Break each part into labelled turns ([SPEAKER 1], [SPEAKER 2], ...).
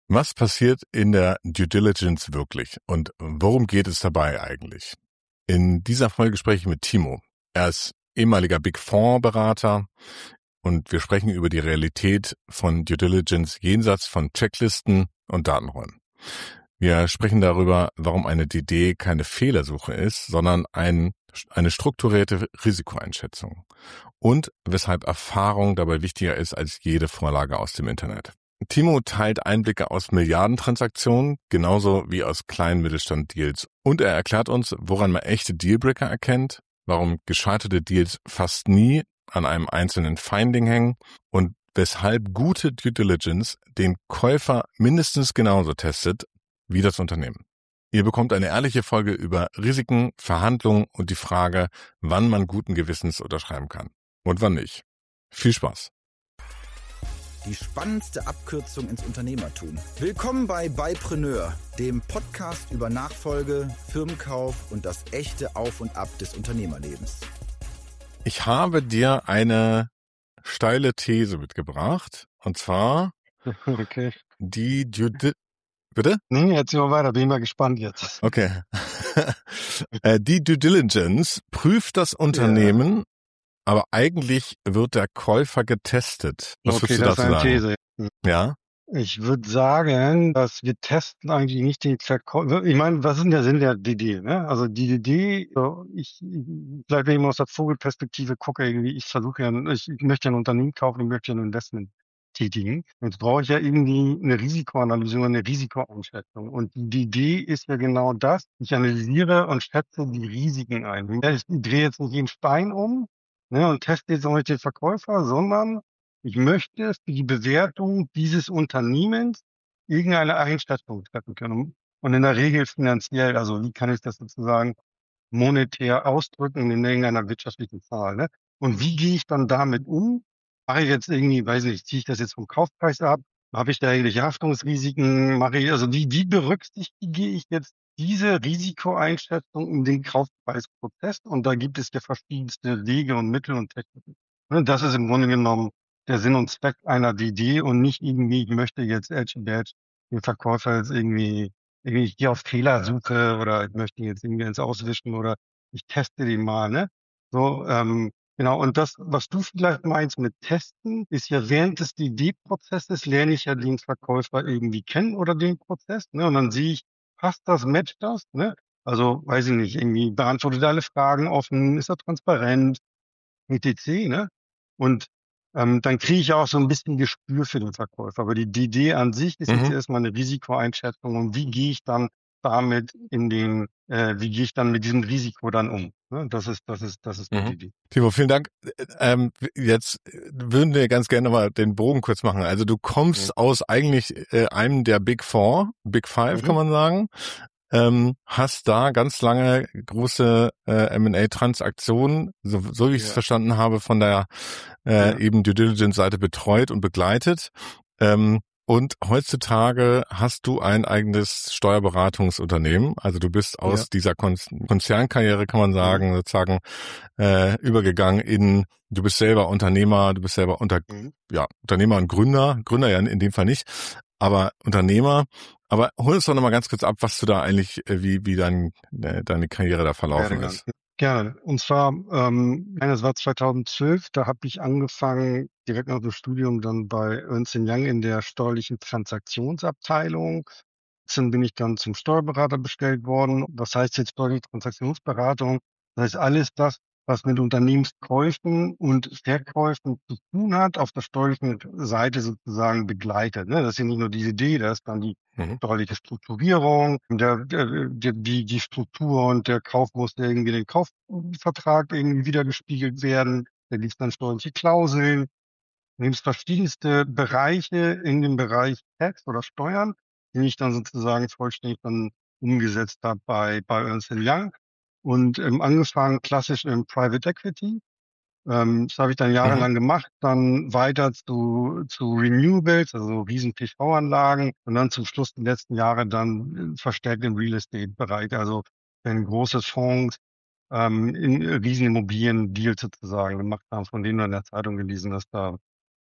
[SPEAKER 1] Was passiert in der Due Diligence wirklich und worum geht es dabei eigentlich? In dieser Folge spreche ich mit Timo. Er ist ehemaliger Big Four Berater und wir sprechen über die Realität von Due Diligence jenseits von Checklisten und Datenräumen. Wir sprechen darüber, warum eine DD keine Fehlersuche ist, sondern eine strukturierte Risikoeinschätzung und weshalb Erfahrung dabei wichtiger ist als jede Vorlage aus dem Internet. Timo teilt Einblicke aus Milliardentransaktionen, genauso wie aus kleinen Mittelstand-Deals. Und er erklärt uns, woran man echte Dealbreaker erkennt, warum gescheiterte Deals fast nie an einem einzelnen Finding hängen und weshalb gute Due Diligence den Käufer mindestens genauso testet wie das Unternehmen. Ihr bekommt eine ehrliche Folge über Risiken, Verhandlungen und die Frage, wann man guten Gewissens unterschreiben kann und wann nicht. Viel Spaß!
[SPEAKER 2] Die spannendste Abkürzung ins Unternehmertum. Willkommen bei Buypreneur, dem Podcast über Nachfolge, Firmenkauf und das echte Auf und Ab des Unternehmerlebens.
[SPEAKER 1] Ich habe dir eine steile These mitgebracht, und zwar
[SPEAKER 3] Okay.
[SPEAKER 1] die Bitte?
[SPEAKER 3] Nee, erzähl mal weiter, bin ich mal gespannt jetzt.
[SPEAKER 1] Okay. Die Due Diligence prüft das Unternehmen, aber eigentlich wird der Käufer getestet. Was würdest du
[SPEAKER 3] das
[SPEAKER 1] dazu
[SPEAKER 3] ist eine
[SPEAKER 1] sagen?
[SPEAKER 3] These.
[SPEAKER 1] Ja?
[SPEAKER 3] Ich würde sagen, dass wir testen eigentlich nicht den Verkäufer. Ich meine, was ist denn der Sinn der DD? Ne? Also die DD, vielleicht wenn ich mal aus der Vogelperspektive gucke, irgendwie, ich möchte ja ein Unternehmen kaufen, ich möchte ja ein Investment tätigen. Jetzt brauche ich ja irgendwie eine Risikoanalyse oder eine Risikoeinschätzung. Und die DD ist ja genau das. Ich analysiere und schätze die Risiken ein. Ich drehe jetzt nicht jeden Stein um, ne, und teste jetzt auch nicht den Verkäufer, sondern ich möchte für die Bewertung dieses Unternehmens irgendeine Einschätzung treffen können. Und in der Regel finanziell, also wie kann ich das sozusagen monetär ausdrücken in irgendeiner wirtschaftlichen Zahl, ne? Und wie gehe ich dann damit um? Mache ich jetzt irgendwie, weiß nicht, ziehe ich das jetzt vom Kaufpreis ab? Habe ich da irgendwelche Haftungsrisiken? Wie berücksichtige ich jetzt diese Risikoeinschätzung in den Kaufpreisprozess? Und da gibt es ja verschiedenste Wege und Mittel und Techniken. Ne, das ist im Grunde genommen der Sinn und Zweck einer DD und nicht irgendwie, ich möchte jetzt Edge Badge den Verkäufer jetzt irgendwie, ich gehe auf Fehlersuche oder ich möchte jetzt irgendwie ins Auswischen oder ich teste den mal, ne? So, genau. Und das, was du vielleicht meinst mit Testen, ist ja während des DD-Prozesses lerne ich ja den Verkäufer irgendwie kennen oder den Prozess, ne? Und dann sehe ich, passt das, matcht das, ne? Also, weiß ich nicht, irgendwie beantwortet er alle Fragen offen, ist er transparent, etc., ne? Und dann kriege ich auch so ein bisschen Gespür für den Verkäufer. Aber die Idee an sich ist jetzt erstmal eine Risikoeinschätzung und wie gehe ich dann wie gehe ich dann mit diesem Risiko dann um? Ne? Das ist die Idee.
[SPEAKER 1] Timo, vielen Dank. Jetzt würden wir ganz gerne mal den Bogen kurz machen. Also du kommst aus eigentlich einem der Big Four, Big Five kann man sagen. Hast da ganz lange große M&A-Transaktionen, so wie ich es verstanden habe, von der eben Due Diligence-Seite betreut und begleitet. Und heutzutage hast du ein eigenes Steuerberatungsunternehmen. Also du bist aus dieser Konzernkarriere, kann man sagen, sozusagen übergegangen in, du bist selber Unternehmer, du bist selber Unternehmer und Gründer ja in dem Fall nicht, aber Unternehmer. Aber hol uns doch nochmal ganz kurz ab, was du da eigentlich, wie deine Karriere da verlaufen ist.
[SPEAKER 3] Gerne. Und zwar, das war 2012, da habe ich angefangen, direkt nach dem Studium dann bei Ernst & Young in der steuerlichen Transaktionsabteilung. Dann bin ich dann zum Steuerberater bestellt worden. Was heißt jetzt steuerliche Transaktionsberatung? Das heißt alles das, was mit Unternehmenskäufen und Verkäufen zu tun hat, auf der steuerlichen Seite sozusagen begleitet. Ne? Das ist ja nicht nur diese Idee, das ist dann die steuerliche Strukturierung, die Struktur und der Kauf muss irgendwie den Kaufvertrag irgendwie wiedergespiegelt werden. Da gibt es dann steuerliche Klauseln. Da gibt es verschiedenste Bereiche in dem Bereich Tax oder Steuern, die ich dann sozusagen vollständig dann umgesetzt habe bei Ernst & Young. Und angefangen klassisch im Private Equity. Das habe ich dann jahrelang gemacht, dann weiter zu Renewables, also riesen PV-Anlagen und dann zum Schluss die letzten Jahre dann verstärkt im Real Estate-Bereich, also wenn große Fonds in riesen Immobilien-Deals sozusagen gemacht haben, von denen du in der Zeitung gelesen hast, da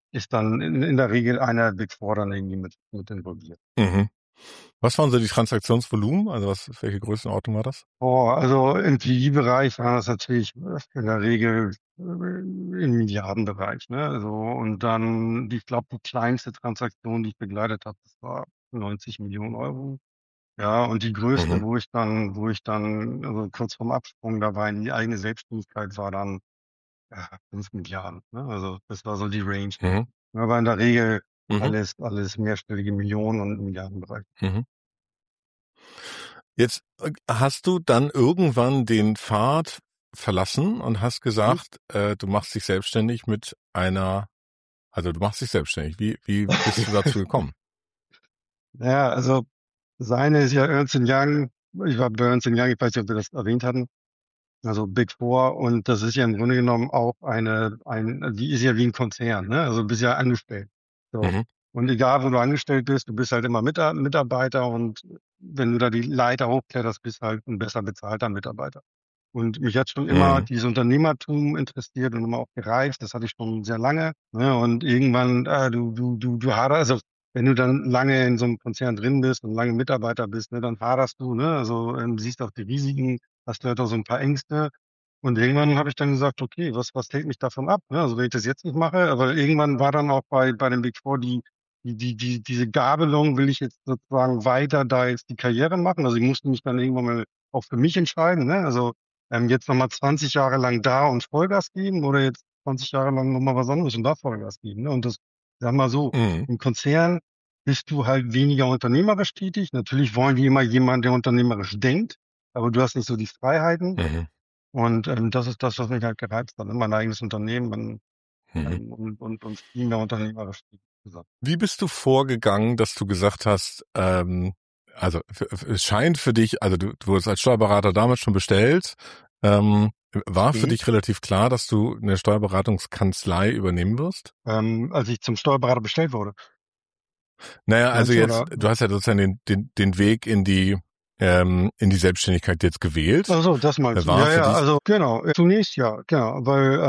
[SPEAKER 3] ist dann in der Regel einer Big Four dann irgendwie mit involviert.
[SPEAKER 1] Mhm. Was waren so die Transaktionsvolumen? Also welche Größenordnung war das?
[SPEAKER 3] Also im PI-Bereich war das natürlich in der Regel im Milliardenbereich, ne? Also, und dann, ich glaube, die kleinste Transaktion, die ich begleitet habe, das war 90 Millionen Euro. Ja, und die größte,
[SPEAKER 1] Mhm.
[SPEAKER 3] wo ich dann, also kurz vorm Absprung dabei in die eigene Selbstständigkeit war dann 5 Milliarden. Ne? Also das war so die Range.
[SPEAKER 1] Mhm.
[SPEAKER 3] Aber in der Regel
[SPEAKER 1] Mhm.
[SPEAKER 3] alles mehrstellige Millionen und Milliardenbereich.
[SPEAKER 1] Mhm. Jetzt hast du dann irgendwann den Pfad verlassen und hast
[SPEAKER 3] Mhm.
[SPEAKER 1] gesagt, du machst dich selbstständig du machst dich selbstständig. Wie bist du dazu gekommen?
[SPEAKER 3] Ja, also seine ist ja Ernst Young. Ich war bei Ernst Young, ich weiß nicht, ob wir das erwähnt hatten. Also Big Four, und das ist ja im Grunde genommen auch die ist ja wie ein Konzern, ne? Also du bist ja angestellt. So.
[SPEAKER 1] Mhm.
[SPEAKER 3] Und egal, wo du angestellt bist, du bist halt immer Mitarbeiter, und wenn du da die Leiter hochkletterst, bist halt ein besser bezahlter Mitarbeiter. Und mich hat schon immer
[SPEAKER 1] Mhm.
[SPEAKER 3] dieses Unternehmertum interessiert und immer auch gereizt. Das hatte ich schon sehr lange. Ne? Und irgendwann, du haderst, also wenn du dann lange in so einem Konzern drin bist und lange Mitarbeiter bist, ne, dann haderst du, ne? Also siehst auch die Risiken, hast vielleicht auch so ein paar Ängste. Und irgendwann habe ich dann gesagt, okay, was hält mich davon ab? Ne? Also wenn ich das jetzt nicht mache, aber irgendwann war dann auch bei den Big Four diese Gabelung, will ich jetzt sozusagen weiter da jetzt die Karriere machen? Also ich musste mich dann irgendwann mal auch für mich entscheiden, ne? Also jetzt nochmal 20 Jahre lang da und Vollgas geben, oder jetzt 20 Jahre lang nochmal was anderes und da Vollgas geben, ne? Und das, sag mal so,
[SPEAKER 1] Mhm.
[SPEAKER 3] im Konzern bist du halt weniger unternehmerisch tätig. Natürlich wollen die immer jemanden, der unternehmerisch denkt, aber du hast nicht so die Freiheiten.
[SPEAKER 1] Mhm.
[SPEAKER 3] Und das ist das, was mich halt gereizt hat. Ne? Mein eigenes Unternehmen
[SPEAKER 1] Mhm.
[SPEAKER 3] und viel mehr unternehmerisch gesagt.
[SPEAKER 1] Wie bist du vorgegangen, dass du gesagt hast, es scheint für dich, also du wurdest als Steuerberater damals schon bestellt, war für
[SPEAKER 3] Mhm.
[SPEAKER 1] dich relativ klar, dass du eine Steuerberatungskanzlei übernehmen wirst?
[SPEAKER 3] Als ich zum Steuerberater bestellt wurde,
[SPEAKER 1] Naja, also
[SPEAKER 3] meinst du,
[SPEAKER 1] jetzt,
[SPEAKER 3] oder?
[SPEAKER 1] du hast ja sozusagen den Weg in die Selbstständigkeit jetzt gewählt.
[SPEAKER 3] Ach so, das meinst du.
[SPEAKER 1] War
[SPEAKER 3] Ja,
[SPEAKER 1] für
[SPEAKER 3] ja,
[SPEAKER 1] dich,
[SPEAKER 3] also genau. Zunächst ja, genau, weil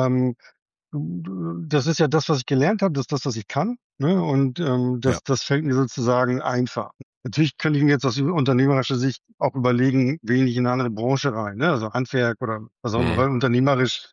[SPEAKER 3] das ist ja das, was ich gelernt habe, das ist das, was ich kann, ne? Und
[SPEAKER 1] ja.
[SPEAKER 3] das fällt mir sozusagen einfach. Natürlich könnte ich mir jetzt aus unternehmerischer Sicht auch überlegen, wähle ich in eine andere Branche rein, ne? Also Handwerk oder was auch immer,
[SPEAKER 1] Mhm.
[SPEAKER 3] weil unternehmerisch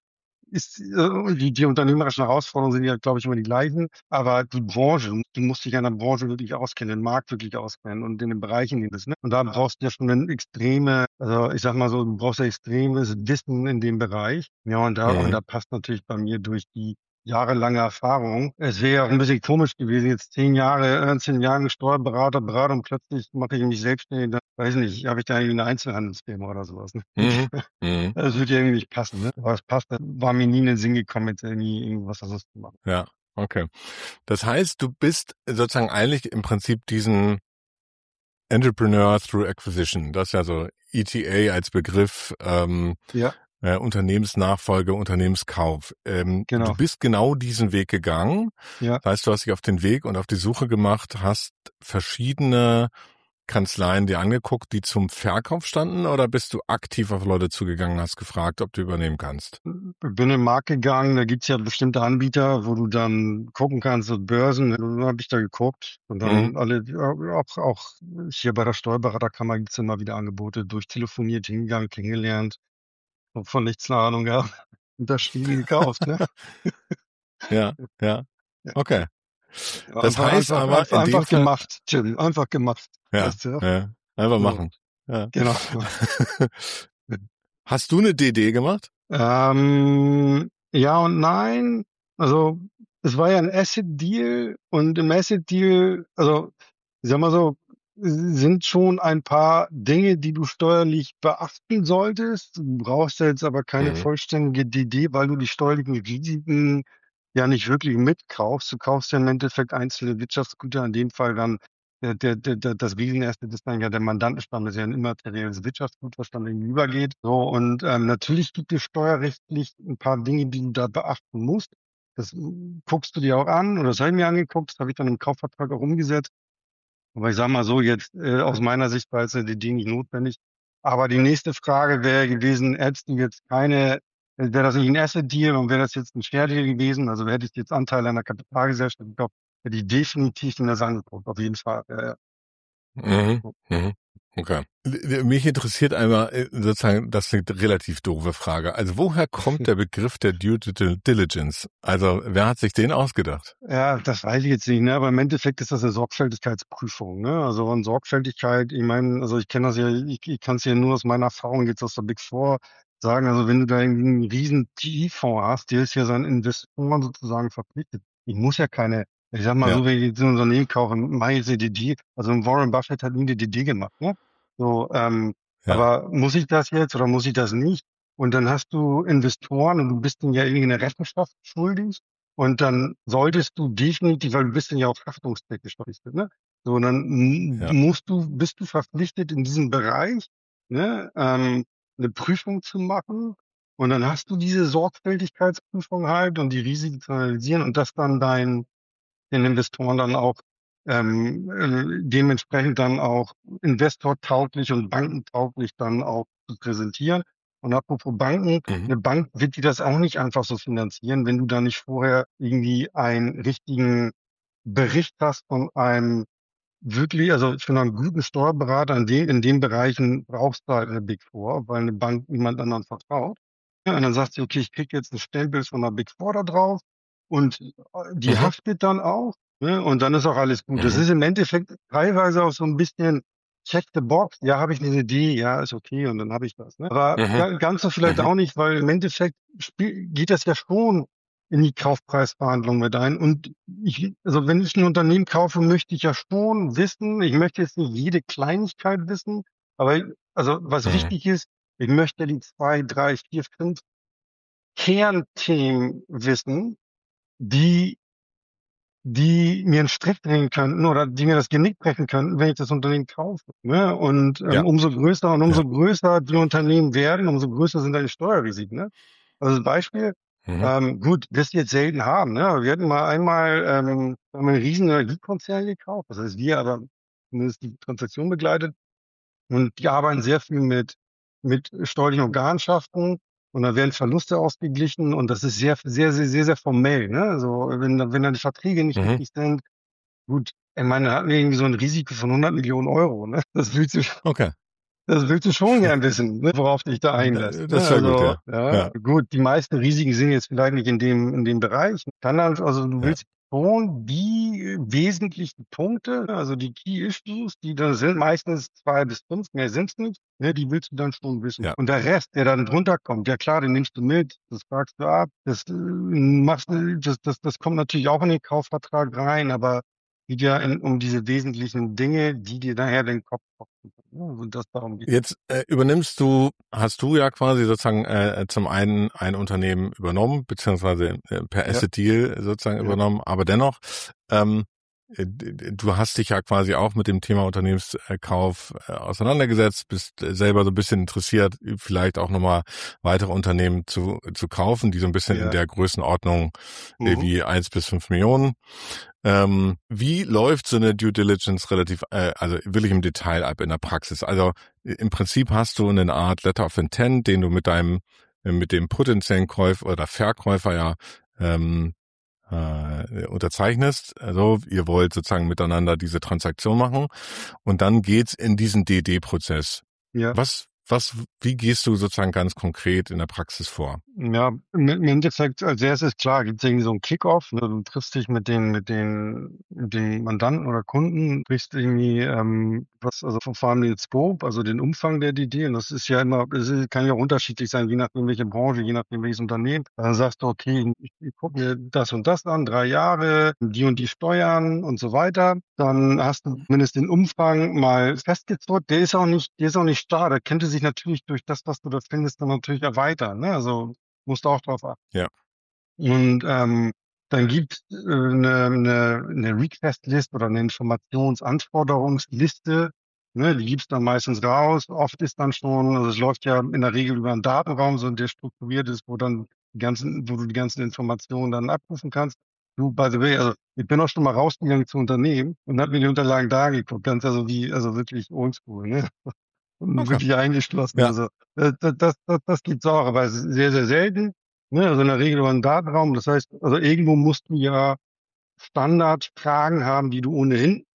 [SPEAKER 3] die unternehmerischen Herausforderungen sind ja, glaube ich, immer die gleichen. Aber die Branche, du musst dich an der Branche wirklich auskennen, den Markt wirklich auskennen und in den Bereichen, in denen du bist, ne? Und da brauchst du ja schon also ich sag mal so, du brauchst ja extremes Wissen in dem Bereich. Ja, und
[SPEAKER 1] Mhm.
[SPEAKER 3] da passt natürlich bei mir durch die jahrelange Erfahrung. Es wäre ja auch ein bisschen komisch gewesen, jetzt 10 Jahre Steuerberater, und plötzlich mache ich mich selbstständig. Dann, weiß nicht, habe ich da irgendwie eine Einzelhandelsfirma oder sowas. Ne?
[SPEAKER 1] Mhm. Mhm.
[SPEAKER 3] Das würde ja irgendwie nicht passen, ne? Aber es passt, war mir nie in den Sinn gekommen, jetzt irgendwie irgendwas anderes zu machen.
[SPEAKER 1] Ja, okay. Das heißt, du bist sozusagen eigentlich im Prinzip diesen Entrepreneur through Acquisition. Das ist ja so ETA als Begriff,
[SPEAKER 3] Ja,
[SPEAKER 1] Unternehmensnachfolge, Unternehmenskauf. Du
[SPEAKER 3] genau.
[SPEAKER 1] bist genau diesen Weg gegangen.
[SPEAKER 3] Ja.
[SPEAKER 1] Das heißt, du hast dich auf den Weg und auf die Suche gemacht, hast verschiedene Kanzleien dir angeguckt, die zum Verkauf standen, oder bist du aktiv auf Leute zugegangen, hast gefragt, ob du übernehmen kannst?
[SPEAKER 3] Bin in den Markt gegangen, da gibt's ja bestimmte Anbieter, wo du dann gucken kannst, so Börsen, dann habe ich da geguckt und
[SPEAKER 1] Mhm.
[SPEAKER 3] dann auch hier bei der Steuerberaterkammer gibt's immer wieder Angebote, durchtelefoniert, hingegangen, kennengelernt, von nichts eine Ahnung gehabt, unterschrieben, gekauft, ne?
[SPEAKER 1] Ja, ja.
[SPEAKER 3] Ja,
[SPEAKER 1] Okay.
[SPEAKER 3] ja,
[SPEAKER 1] Das heißt aber in dem
[SPEAKER 3] einfach
[SPEAKER 1] Fall,
[SPEAKER 3] gemacht, Tim, einfach gemacht,
[SPEAKER 1] ja,
[SPEAKER 3] weißt du?
[SPEAKER 1] ja, einfach
[SPEAKER 3] So,
[SPEAKER 1] machen. Ja.
[SPEAKER 3] genau.
[SPEAKER 1] Hast du eine DD gemacht?
[SPEAKER 3] Ja und nein. Also, es war ja ein Asset-Deal, und im Asset-Deal, also, ich sag mal so, sind schon ein paar Dinge, die du steuerlich beachten solltest. Du brauchst ja jetzt aber keine
[SPEAKER 1] Mhm.
[SPEAKER 3] vollständige DD, weil du die steuerlichen Risiken ja nicht wirklich mitkaufst. Du kaufst ja im Endeffekt einzelne Wirtschaftsgüter, in dem Fall dann das Riesenasset ist dann ja der Mandantenstamm, das ist ja ein immaterielles Wirtschaftsgut, was dann irgendwie übergeht. So, und natürlich gibt es steuerrechtlich ein paar Dinge, die du da beachten musst. Das guckst du dir auch an, oder das habe ich mir angeguckt, das habe ich dann im Kaufvertrag auch umgesetzt. Aber ich sage mal so, jetzt aus meiner Sicht war jetzt eine DD nicht notwendig. Aber die nächste Frage wäre gewesen, hättest du jetzt keine wäre das nicht ein Asset-Deal und wäre das jetzt ein Share-Deal gewesen, also hätte ich jetzt Anteile an der Kapitalgesellschaft, ich glaube, hätte ich definitiv in das angeguckt, auf jeden Fall.
[SPEAKER 1] Mhm. Mhm. Okay. Mich interessiert einmal sozusagen, das ist eine relativ doofe Frage. Also woher kommt der Begriff der Due Diligence? Also wer hat sich den ausgedacht?
[SPEAKER 3] Ja, das weiß ich jetzt nicht, ne? Aber im Endeffekt ist das eine Sorgfältigkeitsprüfung, ne? Also an Sorgfältigkeit, ich meine, also ich kenne das ja, ich kann es ja nur aus meiner Erfahrung jetzt aus der Big Four sagen, also wenn du da irgendwie einen riesen PE-Fonds hast, der ist ja seinen Investoren sozusagen verpflichtet. Ich muss ja keine, ich sag mal
[SPEAKER 1] Ja,
[SPEAKER 3] so, wenn ich jetzt ein Unternehmen kaufe, mache ich jetzt eine DD, also ein Warren Buffett hat nie eine DD gemacht, ne? So,
[SPEAKER 1] ja.
[SPEAKER 3] aber muss ich das jetzt oder muss ich das nicht? Und dann hast du Investoren und du bist denen ja irgendwie eine Rechenschaft schuldig. Und dann solltest du definitiv, weil du bist dann ja auch haftungstechnisch verpflichtet, ne? So, und dann
[SPEAKER 1] Ja.
[SPEAKER 3] bist du verpflichtet in diesem Bereich, ne, eine Prüfung zu machen. Und dann hast du diese Sorgfältigkeitsprüfung halt und die Risiken zu analysieren und das dann den Investoren dann auch dementsprechend dann auch investortauglich und bankentauglich dann auch zu präsentieren. Und apropos Banken,
[SPEAKER 1] Mhm.
[SPEAKER 3] eine Bank wird dir das auch nicht einfach so finanzieren, wenn du da nicht vorher irgendwie einen richtigen Bericht hast von einem wirklich, also von einem guten Steuerberater in den Bereichen brauchst du halt eine Big Four, weil eine Bank niemand anderen vertraut. Ja, und dann sagst du, okay, ich krieg jetzt ein Stellbild von einer Big Four da drauf und die
[SPEAKER 1] Mhm.
[SPEAKER 3] haftet dann auch, ne? Und dann ist auch alles gut. Das
[SPEAKER 1] Mhm.
[SPEAKER 3] ist im Endeffekt teilweise auch so ein bisschen check the box. Ja, habe ich eine Idee, ja, ist okay und dann habe ich das. Ne? Aber
[SPEAKER 1] Mhm.
[SPEAKER 3] ganz so vielleicht
[SPEAKER 1] Mhm.
[SPEAKER 3] auch nicht, weil im Endeffekt geht das ja schon in die Kaufpreisverhandlung mit ein. Und also wenn ich ein Unternehmen kaufe, möchte ich ja schon wissen, ich möchte jetzt nicht jede Kleinigkeit wissen, aber also was
[SPEAKER 1] Mhm.
[SPEAKER 3] wichtig ist, ich möchte die zwei, drei, vier, fünf Kernthemen wissen, die, die mir einen Strick drehen könnten oder die mir das Genick brechen könnten, wenn ich das Unternehmen kaufe. Ne? Und
[SPEAKER 1] Ja,
[SPEAKER 3] umso
[SPEAKER 1] ja.
[SPEAKER 3] größer die Unternehmen werden, umso größer sind dann die Steuerrisiken. Ne? Also Beispiel,
[SPEAKER 1] Mhm.
[SPEAKER 3] gut, wirst du jetzt selten haben. Ne? Aber wir hatten mal einmal haben einen riesen Energiekonzern gekauft. Das heißt wir, aber zumindest die Transaktion begleitet. Und die arbeiten sehr viel mit steuerlichen Organschaften und da werden Verluste ausgeglichen und das ist sehr, sehr, sehr, sehr, sehr formell. Ne? Also wenn da die Verträge nicht
[SPEAKER 1] Mhm.
[SPEAKER 3] richtig sind, gut, ich meine, da hatten wir irgendwie so ein Risiko von 100 Millionen Euro. Ne?
[SPEAKER 1] Okay.
[SPEAKER 3] Das willst du schon gern wissen, ne? Worauf du dich da einlässt. Ne?
[SPEAKER 1] Das wäre gut,
[SPEAKER 3] Also,
[SPEAKER 1] ja.
[SPEAKER 3] ja,
[SPEAKER 1] Ja,
[SPEAKER 3] gut, die meisten Risiken sind jetzt vielleicht nicht in dem Bereich. Kann dann, also du
[SPEAKER 1] ja,
[SPEAKER 3] willst schon die wesentlichen Punkte, also die Key Issues, die da sind, meistens zwei bis fünf, mehr sind's nicht, ne? Die willst du dann schon wissen.
[SPEAKER 1] ja.
[SPEAKER 3] Und der Rest, der dann drunter kommt, ja klar, den nimmst du mit, das fragst du ab, das kommt natürlich auch in den Kaufvertrag rein, aber geht ja um diese wesentlichen Dinge, die dir nachher den Kopf kosten. Ja, also das darum geht.
[SPEAKER 1] Jetzt hast du ja quasi sozusagen zum einen ein Unternehmen übernommen, beziehungsweise per
[SPEAKER 3] Ja,
[SPEAKER 1] Asset Deal sozusagen
[SPEAKER 3] ja,
[SPEAKER 1] übernommen, aber dennoch, ähm, du hast dich ja quasi auch mit dem Thema Unternehmenskauf auseinandergesetzt, bist selber so ein bisschen interessiert, vielleicht auch nochmal weitere Unternehmen zu kaufen, die so ein bisschen in
[SPEAKER 3] ja.
[SPEAKER 1] der Größenordnung
[SPEAKER 3] Mhm.
[SPEAKER 1] wie 1 bis 5 Millionen. Wie läuft so eine Due Diligence also wirklich im Detail ab in der Praxis? Also im Prinzip hast du eine Art Letter of Intent, den du mit dem potenziellen Käufer oder Verkäufer ja unterzeichnest. Also ihr wollt sozusagen miteinander diese Transaktion machen und dann geht's in diesen DD-Prozess.
[SPEAKER 3] Ja.
[SPEAKER 1] Wie gehst du sozusagen ganz konkret in der Praxis vor?
[SPEAKER 3] Ja, im Endeffekt als erstes klar, gibt es irgendwie so einen Kick-Off. Ne? Du triffst dich mit den Mandanten oder Kunden, sprichst irgendwie also vor allem den Scope, also den Umfang der DD. Und das ist ja immer, kann ja auch unterschiedlich sein, je nachdem welche Branche, je nachdem welches Unternehmen. Dann sagst du, okay, ich gucke mir das und das an, 3 Jahre, die und die Steuern und so weiter. Dann hast du zumindest den Umfang mal festgezurrt. Der ist auch nicht starr. Der könnte sich natürlich durch das, was du da findest, dann natürlich erweitern. Ne? Also musst du auch drauf achten.
[SPEAKER 1] Ja.
[SPEAKER 3] Und dann gibt eine Request-List oder eine Informationsanforderungsliste. Ne, die gibt's dann meistens raus. Oft ist dann schon, also es läuft ja in der Regel über einen Datenraum, so der strukturiert ist, wo du die ganzen Informationen dann abrufen kannst. Du, by the way, also ich bin auch schon mal rausgegangen zu Unternehmen und habe mir die Unterlagen da angeguckt, ganz also wirklich oldschool, ne?
[SPEAKER 1] Okay.
[SPEAKER 3] wirklich eingeschlossen.
[SPEAKER 1] Ja.
[SPEAKER 3] Also das gibt's auch, aber es ist sehr, sehr selten. Ne? Also in der Regel über einen Datenraum. Das heißt, also irgendwo musst du ja Standardfragen haben, die du ohnehin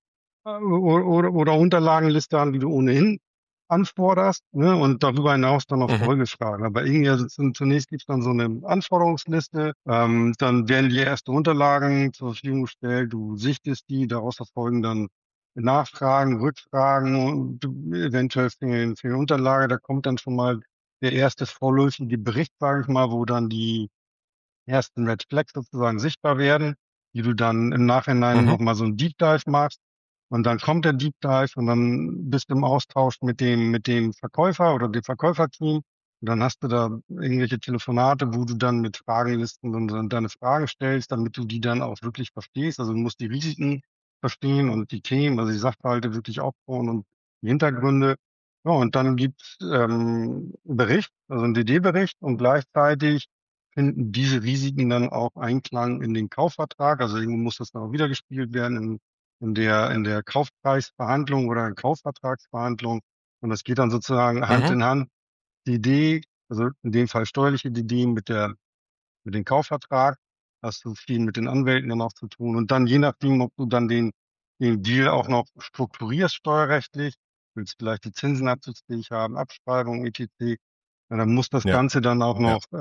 [SPEAKER 3] oder Unterlagenliste haben, die du ohnehin anforderst, ne? Und darüber hinaus dann noch
[SPEAKER 1] Mhm.
[SPEAKER 3] Folgefragen. Aber irgendwie, also zunächst gibt's dann so eine Anforderungsliste, dann werden die erste Unterlagen zur Verfügung gestellt, du sichtest die, daraus erfolgen dann Nachfragen, Rückfragen und eventuell für die Unterlage, da kommt dann schon mal der erste vorläufige Bericht, sage ich mal, wo dann die ersten Red Flags sozusagen sichtbar werden, die du dann im Nachhinein
[SPEAKER 1] Mhm.
[SPEAKER 3] nochmal so ein Deep Dive machst. Und dann kommt der Deep Dive und dann bist du im Austausch mit dem Verkäufer oder dem Verkäuferteam. Und dann hast du da irgendwelche Telefonate, wo du dann mit Fragenlisten dann deine Fragen stellst, damit du die dann auch wirklich verstehst. Also du musst die Risiken verstehen und die Themen, also die Sachverhalte wirklich aufbauen und die Hintergründe. Ja, und dann gibt's Bericht, also ein DD-Bericht und gleichzeitig finden diese Risiken dann auch Einklang in den Kaufvertrag. Also irgendwo muss das dann auch wiedergespiegelt werden in der Kaufpreisverhandlung oder in Kaufvertragsverhandlung. Und das geht dann sozusagen Hand
[SPEAKER 1] Mhm.
[SPEAKER 3] in Hand. Die Idee, also in dem Fall steuerliche Idee mit dem Kaufvertrag, hast du viel mit den Anwälten dann auch zu tun. Und dann je nachdem, ob du dann den Deal auch noch strukturierst steuerrechtlich, willst vielleicht die Zinsen abzugsfähig haben, Abschreibung, etc. Ja, dann muss das
[SPEAKER 1] Ja.
[SPEAKER 3] Ganze dann auch
[SPEAKER 1] Ja.
[SPEAKER 3] noch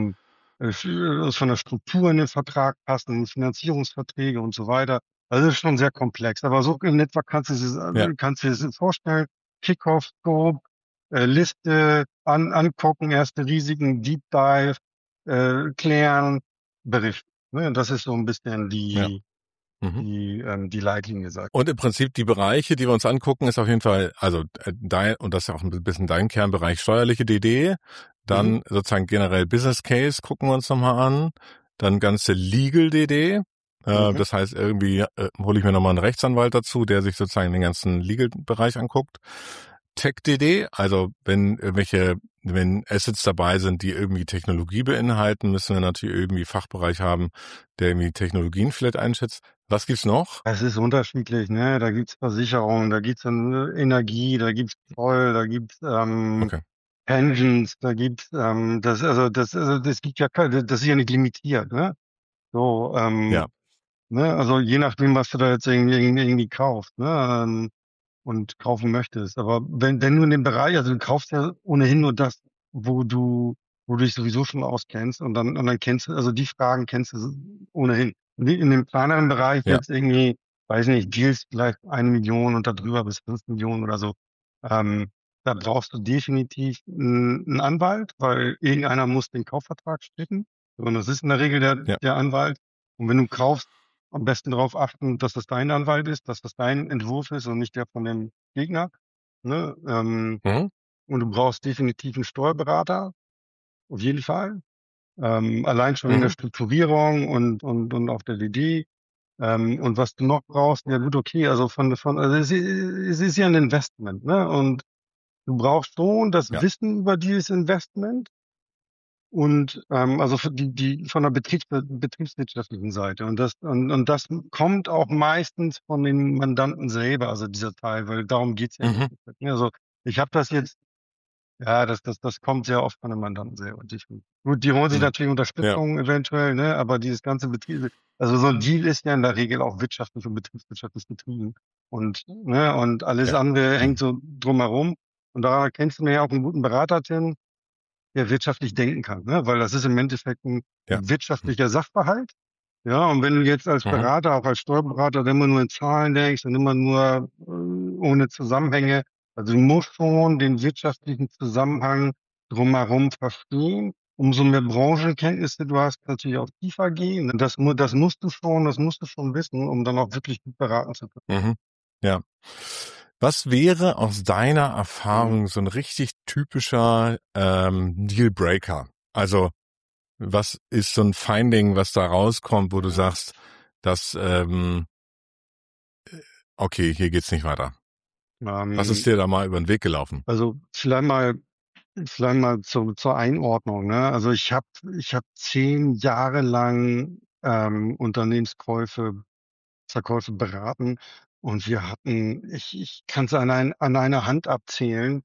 [SPEAKER 3] von der Struktur in den Vertrag passen, Finanzierungsverträge und so weiter. Also das ist schon sehr komplex. Aber so in etwa
[SPEAKER 1] Ja.
[SPEAKER 3] kannst du dir das vorstellen. Kickoff, Scope, Liste, angucken, erste Risiken, Deep Dive, klären, berichten. Ne? Und das ist so ein bisschen
[SPEAKER 1] Ja. Mhm.
[SPEAKER 3] die Leitlinie, sagt.
[SPEAKER 1] Und im Prinzip die Bereiche, die wir uns angucken, ist auf jeden Fall, also und das ist ja auch ein bisschen dein Kernbereich, steuerliche DD,
[SPEAKER 3] Mhm.
[SPEAKER 1] dann sozusagen generell Business Case gucken wir uns nochmal an, dann ganze Legal DD,
[SPEAKER 3] Mhm.
[SPEAKER 1] das heißt irgendwie hole ich mir nochmal einen Rechtsanwalt dazu, der sich sozusagen den ganzen Legal-Bereich anguckt. Tech DD, also wenn Assets dabei sind, die irgendwie Technologie beinhalten, müssen wir natürlich irgendwie Fachbereich haben, der irgendwie Technologien vielleicht einschätzt. Was gibt's noch?
[SPEAKER 3] Es ist unterschiedlich, ne? Da gibt's Versicherungen, da gibt's dann Energie, da gibt's Zoll, da gibt's
[SPEAKER 1] Okay.
[SPEAKER 3] Pensions, da gibt's das gibt ja das ist ja nicht limitiert, ne? So,
[SPEAKER 1] Ja.
[SPEAKER 3] ne? Also je nachdem, was du da jetzt irgendwie kaufst, ne? Und kaufen möchtest. Aber wenn du in dem Bereich, also du kaufst ja ohnehin nur das, wo du dich sowieso schon auskennst und dann kennst du, also die Fragen kennst du ohnehin. In dem kleineren Bereich
[SPEAKER 1] Ja.
[SPEAKER 3] jetzt irgendwie, weiß nicht, Deals vielleicht 1 Million und darüber bis 5 Millionen oder so. Ähm, Da brauchst du definitiv einen Anwalt, weil irgendeiner muss den Kaufvertrag stricken. Und das ist in der Regel
[SPEAKER 1] Ja.
[SPEAKER 3] der Anwalt. Und wenn du kaufst, am besten darauf achten, dass das dein Anwalt ist, dass das dein Entwurf ist und nicht der von dem Gegner. Ne?
[SPEAKER 1] Mhm.
[SPEAKER 3] Und du brauchst definitiv einen Steuerberater, auf jeden Fall. Allein schon in der
[SPEAKER 1] Mhm.
[SPEAKER 3] Strukturierung und auch der DD. Und was du noch brauchst, ja gut, okay, also also es ist ja ein Investment, ne? Und du brauchst schon das
[SPEAKER 1] Ja.
[SPEAKER 3] Wissen über dieses Investment. Und also für die von der betriebswirtschaftlichen Seite. Und das kommt auch meistens von den Mandanten selber, also dieser Teil, weil darum geht's ja im
[SPEAKER 1] Mhm.
[SPEAKER 3] Endeffekt. Ne? Also ich habe das jetzt, ja, das kommt sehr oft von den Mandanten selber. Gut, die holen sich
[SPEAKER 1] Mhm.
[SPEAKER 3] natürlich
[SPEAKER 1] Ja.
[SPEAKER 3] Unterstützung eventuell, ne? Aber dieses ganze Betrieb, also so ein Deal ist ja in der Regel auch wirtschaftlich und betriebswirtschaftlich betrieben. Und alles
[SPEAKER 1] Ja.
[SPEAKER 3] andere hängt
[SPEAKER 1] Mhm.
[SPEAKER 3] so drumherum. Und daran erkennst du mir ja auch einen guten Berater, Tim, der wirtschaftlich denken kann, ne? Weil das ist im Endeffekt ein
[SPEAKER 1] Ja.
[SPEAKER 3] wirtschaftlicher Sachverhalt. Ja, und wenn du jetzt als
[SPEAKER 1] Mhm.
[SPEAKER 3] Berater, auch als Steuerberater, immer nur in Zahlen denkst und immer nur ohne Zusammenhänge, also du musst schon den wirtschaftlichen Zusammenhang drumherum verstehen. Umso mehr Branchenkenntnisse du hast, natürlich auch tiefer gehen. Und das musst du schon wissen, um dann auch wirklich gut beraten zu können.
[SPEAKER 1] Mhm. Ja. Was wäre aus deiner
[SPEAKER 3] Mhm.
[SPEAKER 1] Erfahrung so ein richtig typischer Dealbreaker? Also was ist so ein Finding, was da rauskommt, wo du sagst, dass okay, hier geht's nicht weiter. Was ist
[SPEAKER 3] Ähm,
[SPEAKER 1] dir da mal über den Weg gelaufen?
[SPEAKER 3] also vielleicht mal zur Einordnung, ne? Also ich hab 10 Jahre lang Verkäufe beraten Und wir hatten, ich kann es an einer Hand abzählen,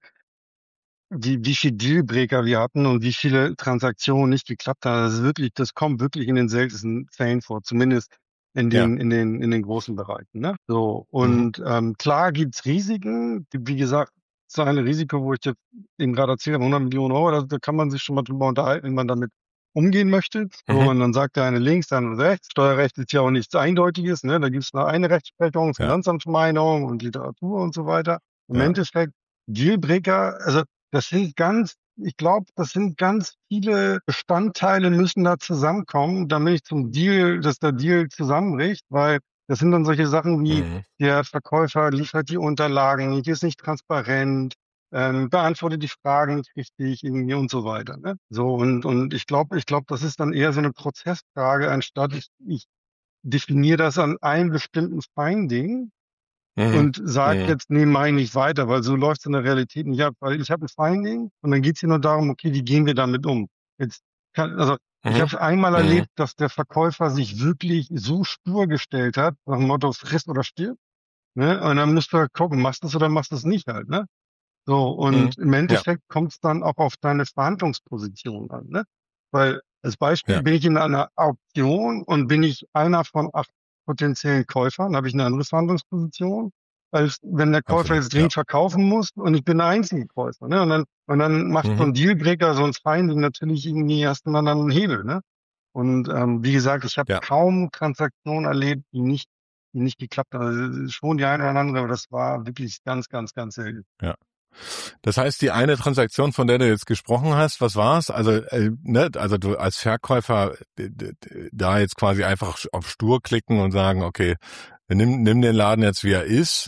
[SPEAKER 3] wie viel Dealbreaker wir hatten und wie viele Transaktionen nicht geklappt haben. Das kommt wirklich in den seltensten Fällen vor, zumindest
[SPEAKER 1] Ja.
[SPEAKER 3] in den großen Bereichen, ne? So.
[SPEAKER 1] Mhm.
[SPEAKER 3] Und, klar gibt's Risiken. Wie gesagt, so ein Risiko, wo ich jetzt eben gerade erzählt habe, 100 Millionen Euro, da kann man sich schon mal drüber unterhalten, wie man damit umgehen möchte. So,
[SPEAKER 1] Mhm.
[SPEAKER 3] und dann sagt der eine links, der andere rechts. Steuerrecht ist ja auch nichts Eindeutiges, ne? Da gibt's nur eine Rechtsprechung,
[SPEAKER 1] Ja.
[SPEAKER 3] Finanzamtsmeinung und Literatur und so weiter. Im
[SPEAKER 1] Ja.
[SPEAKER 3] Endeffekt, Dealbreaker, also ich glaube, das sind ganz viele Bestandteile müssen da zusammenkommen, damit ich zum Deal, dass der Deal zusammenbricht, weil das sind dann solche Sachen wie,
[SPEAKER 1] Mhm.
[SPEAKER 3] der Verkäufer liefert die Unterlagen nicht, ist nicht transparent, beantwortet die Fragen nicht richtig irgendwie und so weiter, ne? So, und ich glaube, das ist dann eher so eine Prozessfrage, anstatt ich definiere das an einem bestimmten Finding
[SPEAKER 1] Mhm.
[SPEAKER 3] und sagt
[SPEAKER 1] Mhm.
[SPEAKER 3] jetzt, nee, mach ich nicht weiter, weil so läuft es in der Realität nicht ab, weil ich habe ein Finding und dann geht es hier nur darum, okay, wie gehen wir damit um? Also ich
[SPEAKER 1] Mhm.
[SPEAKER 3] habe einmal
[SPEAKER 1] Mhm.
[SPEAKER 3] erlebt, dass der Verkäufer sich wirklich so stur gestellt hat, nach dem Motto, friss oder stirb, ne? Und dann musst du halt gucken, machst du es oder machst du es nicht halt, ne? So,
[SPEAKER 1] Mhm.
[SPEAKER 3] und im
[SPEAKER 1] Ja.
[SPEAKER 3] Endeffekt kommt es dann auch auf deine Verhandlungsposition an, ne? Weil als Beispiel
[SPEAKER 1] Ja.
[SPEAKER 3] bin ich in einer Auktion und bin ich einer von 8 potenziellen Käufern, habe ich eine andere Verhandlungsposition, als wenn der Käufer
[SPEAKER 1] Absolut.
[SPEAKER 3] jetzt
[SPEAKER 1] Ja.
[SPEAKER 3] dringend verkaufen muss und ich bin der einzige Käufer, ne? Und dann macht so
[SPEAKER 1] Mhm.
[SPEAKER 3] ein Dealbreaker, so ein Finding natürlich irgendwie erstmal dann einen Hebel, ne? Und wie gesagt, ich habe
[SPEAKER 1] Ja.
[SPEAKER 3] kaum Transaktionen erlebt, die nicht geklappt haben. Also, schon die eine oder andere, aber das war wirklich ganz, ganz, ganz selten.
[SPEAKER 1] Ja. Das heißt, die eine Transaktion, von der du jetzt gesprochen hast, was war's? Also, ne, also du als Verkäufer da jetzt quasi einfach auf Stur klicken und sagen, okay, nimm den Laden jetzt, wie er ist.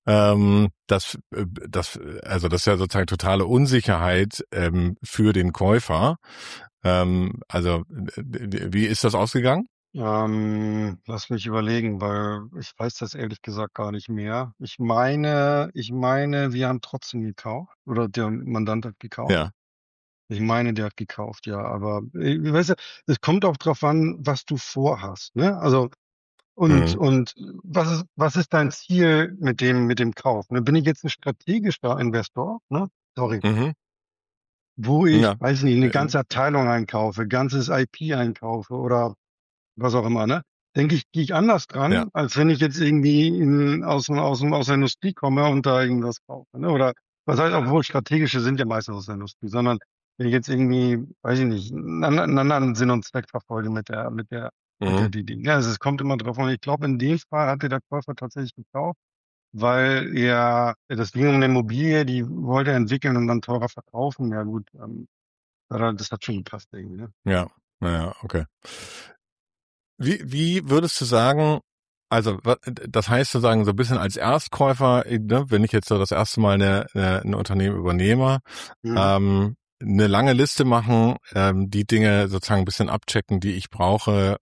[SPEAKER 1] Also das ist ja sozusagen totale Unsicherheit für den Käufer. Also wie ist das ausgegangen?
[SPEAKER 3] Lass mich überlegen, weil ich weiß das ehrlich gesagt gar nicht mehr. Ich meine, wir haben trotzdem gekauft oder der Mandant hat gekauft.
[SPEAKER 1] Ja.
[SPEAKER 3] Ich meine, der hat gekauft, ja, aber weißt du, es kommt auch drauf an, was du vorhast, ne? Also
[SPEAKER 1] Mhm.
[SPEAKER 3] und was ist dein Ziel mit dem Kauf? Ne? Bin ich jetzt ein strategischer Investor, ne? Sorry,
[SPEAKER 1] Mhm.
[SPEAKER 3] wo ich,
[SPEAKER 1] Ja.
[SPEAKER 3] weiß nicht, eine
[SPEAKER 1] Äh,
[SPEAKER 3] ganze Abteilung einkaufe, ganzes IP einkaufe oder was auch immer, ne? Gehe ich anders
[SPEAKER 1] Ja.
[SPEAKER 3] dran, als wenn ich jetzt irgendwie aus der Industrie komme und da irgendwas kaufe, ne? Oder was heißt, obwohl strategische sind ja meistens aus der Industrie, sondern wenn ich jetzt irgendwie, weiß ich nicht, einen anderen Sinn und Zweck verfolge mit der
[SPEAKER 1] Mhm.
[SPEAKER 3] DD. Ja, also es kommt immer drauf an. Ich glaube, in dem Fall hatte der Käufer tatsächlich gekauft, weil das ging um eine Immobilie, die wollte er entwickeln und dann teurer verkaufen. Ja gut, das hat schon gepasst irgendwie, ne?
[SPEAKER 1] Ja. Naja, okay. Wie würdest du sagen, also das heißt sozusagen so ein bisschen als Erstkäufer, ne, wenn ich jetzt so das erste Mal ein Unternehmen übernehme,
[SPEAKER 3] Mhm.
[SPEAKER 1] eine lange Liste machen, die Dinge sozusagen ein bisschen abchecken, die ich brauche,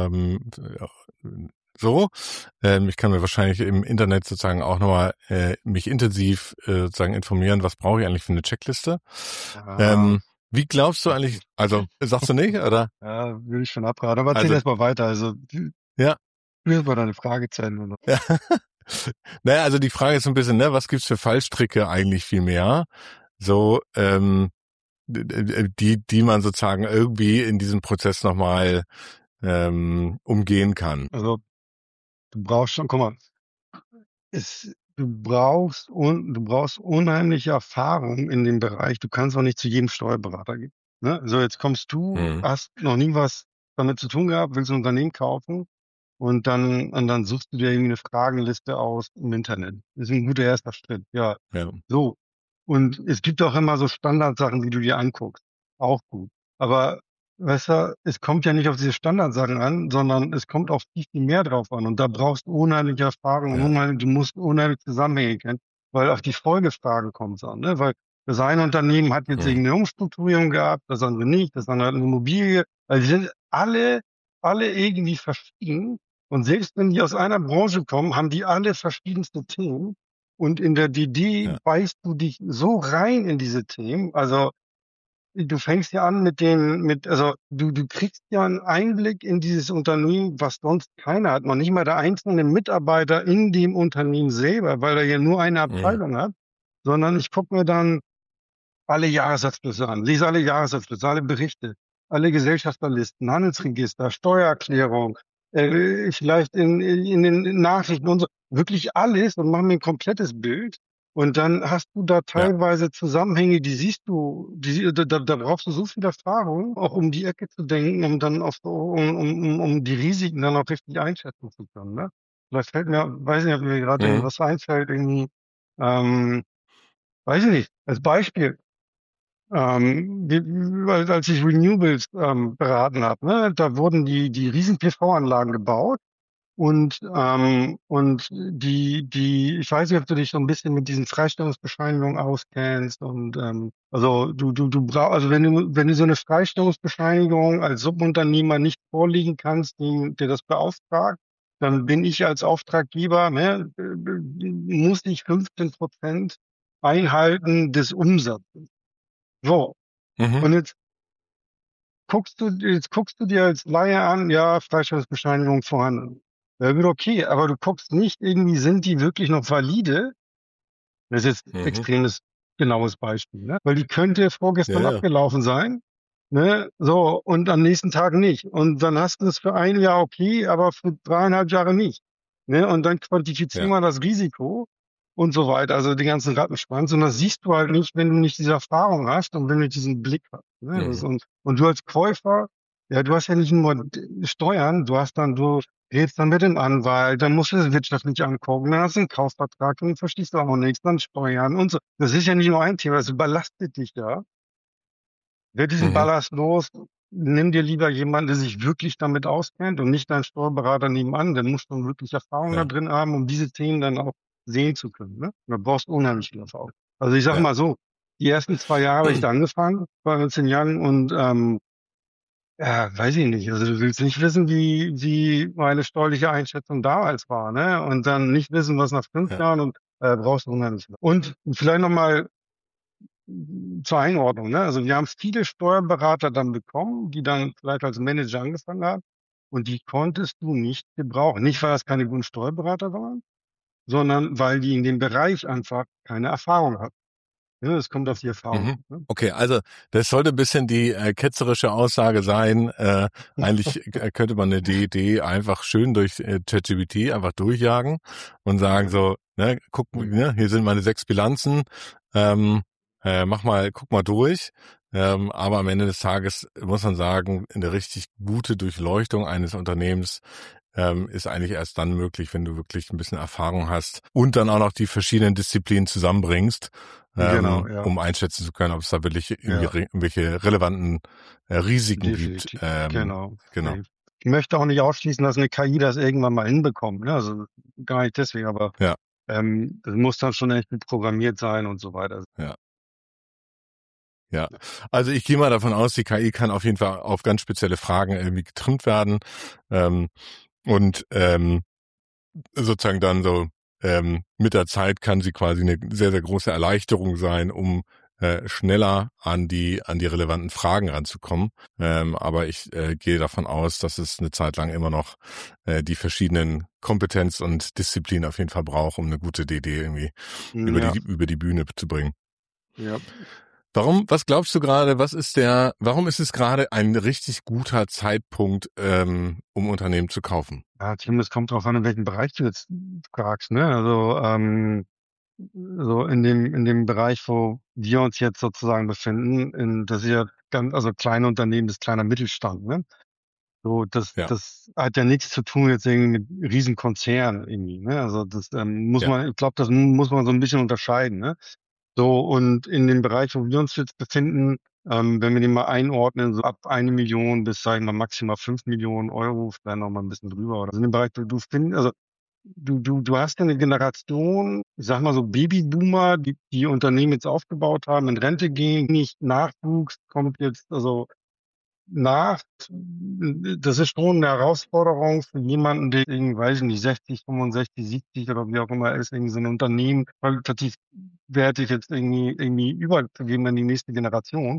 [SPEAKER 1] so. Ich kann mir wahrscheinlich im Internet sozusagen auch nochmal mich intensiv sozusagen informieren, was brauche ich eigentlich für eine Checkliste.
[SPEAKER 3] Ja,
[SPEAKER 1] Wie glaubst du eigentlich, also sagst du nicht, oder?
[SPEAKER 3] ja, würde ich schon abraten. Aber erzähl
[SPEAKER 1] Also,
[SPEAKER 3] erst mal weiter. Also, führ
[SPEAKER 1] ja.
[SPEAKER 3] erst mal deine Frage zu Ende. Noch.
[SPEAKER 1] Ja. Naja, also die Frage ist so ein bisschen, ne, was gibt's für Fallstricke eigentlich viel mehr? So, die man sozusagen irgendwie in diesem Prozess nochmal umgehen kann.
[SPEAKER 3] Also, du brauchst schon, guck mal, du brauchst unheimliche Erfahrung in dem Bereich. Du kannst auch nicht zu jedem Steuerberater gehen. Ne? So, jetzt kommst du,
[SPEAKER 1] Mhm.
[SPEAKER 3] hast noch nie was damit zu tun gehabt, willst ein Unternehmen kaufen und dann suchst du dir irgendwie eine Fragenliste aus im Internet. Das ist ein guter erster Schritt. Ja,
[SPEAKER 1] Ja.
[SPEAKER 3] so. Und es gibt auch immer so Standardsachen, die du dir anguckst. Auch gut. Aber weißt du, es kommt ja nicht auf diese Standardsachen an, sondern es kommt auf viel mehr drauf an. Und da brauchst du unheimliche Erfahrung und
[SPEAKER 1] Ja.
[SPEAKER 3] du musst unheimlich Zusammenhänge kennen, weil auf die Folgefragen kommt es an, ne? Weil das eine Unternehmen hat jetzt
[SPEAKER 1] Mhm.
[SPEAKER 3] irgendeine Umstrukturierung gehabt, das andere nicht, das andere hat eine Immobilie. Also die sind alle irgendwie verschieden. Und selbst wenn die aus einer Branche kommen, haben die alle verschiedenste Themen. Und in der DD
[SPEAKER 1] Ja.
[SPEAKER 3] beißt du dich so rein in diese Themen. Also du fängst ja an also du kriegst ja einen Einblick in dieses Unternehmen, was sonst keiner hat. Noch nicht mal der einzelne Mitarbeiter in dem Unternehmen selber, weil er ja nur eine
[SPEAKER 1] Mhm.
[SPEAKER 3] Abteilung hat, sondern ich gucke mir dann alle Jahresabschlüsse an, lese alle Jahresabschlüsse, alle Berichte, alle Gesellschafterlisten, Handelsregister, Steuererklärung, vielleicht in den Nachrichten und so, wirklich alles und mache mir ein komplettes Bild. Und dann hast du da
[SPEAKER 1] Ja.
[SPEAKER 3] teilweise Zusammenhänge, die siehst du, da brauchst du so viel Erfahrung, auch um die Ecke zu denken, um dann um die Risiken dann auch richtig einschätzen zu können, ne? Vielleicht fällt mir, weiß nicht, ob mir gerade
[SPEAKER 1] Mhm.
[SPEAKER 3] irgendwas einfällt, irgendwie, ähm, weiß ich nicht, als Beispiel. Weil als ich Renewables beraten habe, ne, da wurden die riesen PV-Anlagen gebaut und ich weiß nicht, ob du dich so ein bisschen mit diesen Freistellungsbescheinigungen auskennst und also du brauchst, also wenn du so eine Freistellungsbescheinigung als Subunternehmer nicht vorlegen kannst, der das beauftragt, dann bin ich als Auftraggeber, ne, muss ich 15% einhalten des Umsatzes. So.
[SPEAKER 1] Mhm.
[SPEAKER 3] Und jetzt guckst du dir als Laie an, ja, Freistellungsbescheinigung vorhanden. Ja, gut, okay, aber du guckst nicht irgendwie, sind die wirklich noch valide? Das ist jetzt ein
[SPEAKER 1] Mhm.
[SPEAKER 3] extremes, genaues Beispiel, ne? Weil die könnte
[SPEAKER 1] Ja,
[SPEAKER 3] vorgestern
[SPEAKER 1] ja.
[SPEAKER 3] abgelaufen sein, ne? So, und am nächsten Tag nicht. Und dann hast du es für ein Jahr okay, aber für 3,5 Jahre nicht. Ne? Und dann quantifizieren
[SPEAKER 1] Ja.
[SPEAKER 3] wir das Risiko und so weiter, also den ganzen Rattenschwanz. Und das siehst du halt nicht, wenn du nicht diese Erfahrung hast und wenn du diesen Blick hast. Ne?
[SPEAKER 1] Mhm.
[SPEAKER 3] Und du als Käufer, ja, du hast ja nicht nur Steuern, du redest dann mit dem Anwalt, dann musst du das wirtschaftlich angucken, dann hast du einen Kaufvertrag, dann verstehst du auch nichts, dann Steuern und so. Das ist ja nicht nur ein Thema, das überlastet dich ja. Werd diesen
[SPEAKER 1] Mhm.
[SPEAKER 3] Ballast los, nimm dir lieber jemanden, der sich wirklich damit auskennt und nicht deinen Steuerberater nebenan, der muss schon wirklich Erfahrung da
[SPEAKER 1] Ja.
[SPEAKER 3] drin haben, um diese Themen dann auch sehen zu können. Ne? Du brauchst unheimlich viel Erfahrung. Also ich sag
[SPEAKER 1] Ja.
[SPEAKER 3] mal so, die ersten 2 Jahre habe ich da angefangen bei Ernst Young und ja, weiß ich nicht. Also du willst nicht wissen, wie meine steuerliche Einschätzung damals war, ne? Und dann nicht wissen, was nach 5 Jahren und brauchst du unheimlich viel. Und vielleicht nochmal zur Einordnung, ne? Also wir haben viele Steuerberater dann bekommen, die dann vielleicht als Manager angefangen haben und die konntest du nicht gebrauchen. Nicht, weil das keine guten Steuerberater waren, sondern weil die in dem Bereich einfach keine Erfahrung hatten. Ja, das kommt auf die Erfahrung
[SPEAKER 1] Mhm.
[SPEAKER 3] an. Ne?
[SPEAKER 1] Okay, also das sollte ein bisschen die ketzerische Aussage sein. Eigentlich könnte man eine DED einfach schön durch ChatGPT einfach durchjagen und sagen
[SPEAKER 3] Ja.
[SPEAKER 1] so, ne, guck, ne, hier sind meine 6 Bilanzen, guck mal durch. Aber am Ende des Tages muss man sagen, eine richtig gute Durchleuchtung eines Unternehmens ist eigentlich erst dann möglich, wenn du wirklich ein bisschen Erfahrung hast und dann auch noch die verschiedenen Disziplinen zusammenbringst,
[SPEAKER 3] Genau, ja.
[SPEAKER 1] um einschätzen zu können, ob es da wirklich irgendwie
[SPEAKER 3] Ja,
[SPEAKER 1] irgendwelche relevanten Risiken gibt.
[SPEAKER 3] definitiv. Genau.
[SPEAKER 1] Genau.
[SPEAKER 3] Safe. Ich möchte auch nicht ausschließen, dass eine KI das irgendwann mal hinbekommt. Ne? Also gar nicht deswegen, aber
[SPEAKER 1] Ja,
[SPEAKER 3] das muss dann schon echt gut programmiert sein und so weiter.
[SPEAKER 1] ja, ja. Also ich gehe mal davon aus, die KI kann auf jeden Fall auf ganz spezielle Fragen irgendwie getrimmt werden. Ähm, und sozusagen dann so mit der Zeit kann sie quasi eine sehr, sehr große Erleichterung sein, um schneller an die relevanten Fragen ranzukommen. Aber ich gehe davon aus, dass es eine Zeit lang immer noch die verschiedenen Kompetenz und Disziplinen auf jeden Fall braucht, um eine gute DD irgendwie
[SPEAKER 3] Ja,
[SPEAKER 1] über die Bühne zu bringen.
[SPEAKER 3] ja.
[SPEAKER 1] Was glaubst du gerade, warum ist es gerade ein richtig guter Zeitpunkt, um Unternehmen zu kaufen?
[SPEAKER 3] Ja, Tim, es kommt drauf an, in welchem Bereich du jetzt fragst, ne? Also, so in dem Bereich, wo wir uns jetzt sozusagen befinden, das ist ja also kleine Unternehmen, das ist kleiner Mittelstand, ne? So,
[SPEAKER 1] Ja,
[SPEAKER 3] das hat ja nichts zu tun jetzt irgendwie mit Riesenkonzernen irgendwie, ne? Also das
[SPEAKER 1] ja.
[SPEAKER 3] ich glaube, das muss man so ein bisschen unterscheiden, ne? So, und in dem Bereich, wo wir uns jetzt befinden, wenn wir den mal einordnen, so ab 1 Million bis, sagen wir, maximal 5 Millionen Euro, vielleicht noch mal ein bisschen drüber. Oder also in dem Bereich, du findest, also du hast ja eine Generation, ich sag mal so Babyboomer, die Unternehmen jetzt aufgebaut haben, in Rente gehen, nicht Nachwuchs, kommt jetzt, also nach, das ist schon eine Herausforderung für jemanden, der irgendwie, weiß ich nicht, 60, 65, 70 oder wie auch immer ist, irgendwie so ein Unternehmen qualitativ wertig jetzt irgendwie überzugeben an die nächste Generation.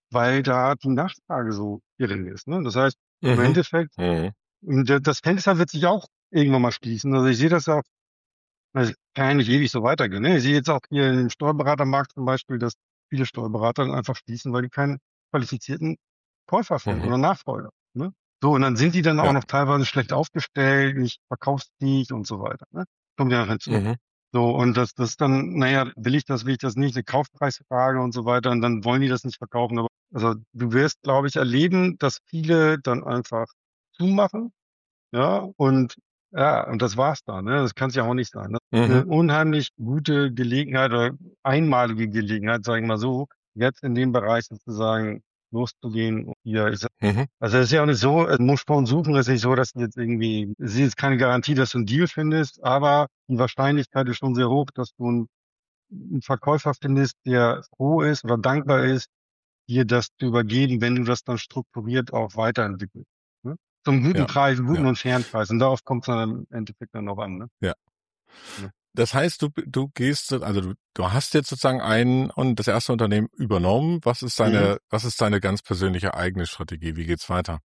[SPEAKER 3] weil da die Nachfrage so gering ist. Ne? Das heißt, im
[SPEAKER 1] Mhm.
[SPEAKER 3] Endeffekt,
[SPEAKER 1] Mhm.
[SPEAKER 3] das Fenster wird sich auch irgendwann mal schließen. Also ich sehe das auch, also kann ja nicht ewig so weitergehen. Ne? Ich sehe jetzt auch hier im Steuerberatermarkt zum Beispiel, dass viele Steuerberater dann einfach schließen, weil die keinen qualifizierten Käufer finden
[SPEAKER 1] Mhm.
[SPEAKER 3] oder Nachfolger. Ne? So, und dann sind die dann auch
[SPEAKER 1] Ja.
[SPEAKER 3] noch teilweise schlecht aufgestellt, nicht verkaufsfähig und so weiter. Ne? Kommt ja noch hinzu.
[SPEAKER 1] Mhm.
[SPEAKER 3] So, und das dann, naja, will ich das nicht, eine Kaufpreisfrage und so weiter, und dann wollen die das nicht verkaufen. Aber also du wirst, glaube ich, erleben, dass viele dann einfach zumachen, ja, und das war's dann, ne? Das kann es ja auch nicht sein. Ne?
[SPEAKER 1] Mhm.
[SPEAKER 3] Eine unheimlich gute Gelegenheit oder einmalige Gelegenheit, sage ich mal so, jetzt in dem Bereich sozusagen loszugehen. Und hier ist,
[SPEAKER 1] Mhm.
[SPEAKER 3] also es ist ja auch nicht so, es muss schon suchen, es ist nicht so, dass du jetzt irgendwie, es ist jetzt keine Garantie, dass du einen Deal findest, aber die Wahrscheinlichkeit ist schon sehr hoch, dass du einen Verkäufer findest, der froh ist oder dankbar ist, dir das zu übergeben, wenn du das dann strukturiert auch weiterentwickelst. Ne? Zum guten
[SPEAKER 1] Ja.
[SPEAKER 3] Preis, einen guten
[SPEAKER 1] Ja.
[SPEAKER 3] und fairen Preis. Und darauf kommt es dann im Endeffekt dann noch an. Ne?
[SPEAKER 1] Ja.
[SPEAKER 3] Ja.
[SPEAKER 1] Das heißt, du gehst, also du hast jetzt sozusagen das erste Unternehmen übernommen.
[SPEAKER 3] Mhm.
[SPEAKER 1] Was ist deine ganz persönliche eigene Strategie? Wie geht's weiter?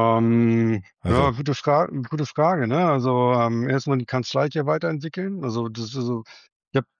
[SPEAKER 3] Ja,
[SPEAKER 1] Also,
[SPEAKER 3] gute Frage, ne? Also erstmal die Kanzlei hier weiterentwickeln. Also das ist so, ich habe